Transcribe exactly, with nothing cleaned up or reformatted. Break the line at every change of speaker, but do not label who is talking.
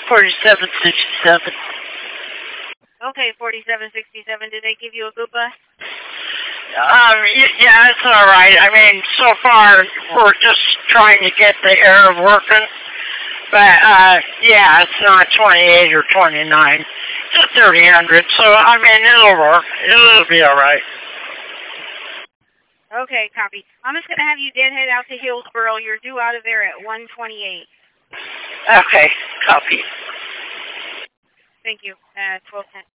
forty-seven sixty-seven.
Okay, forty-seven sixty-seven. Did they give you a good bus?
Um, yeah, it's all right. I mean, so far we're just trying to get the air working, but uh, yeah, it's not twenty-eight or twenty-nine. It's a thirty hundred, so I mean, it'll work. It'll be all right.
Okay, copy. I'm just gonna have you deadhead out to Hillsboro. You're due out of there at one twenty-eight.
Okay, copy.
Thank you. Uh, twelve ten.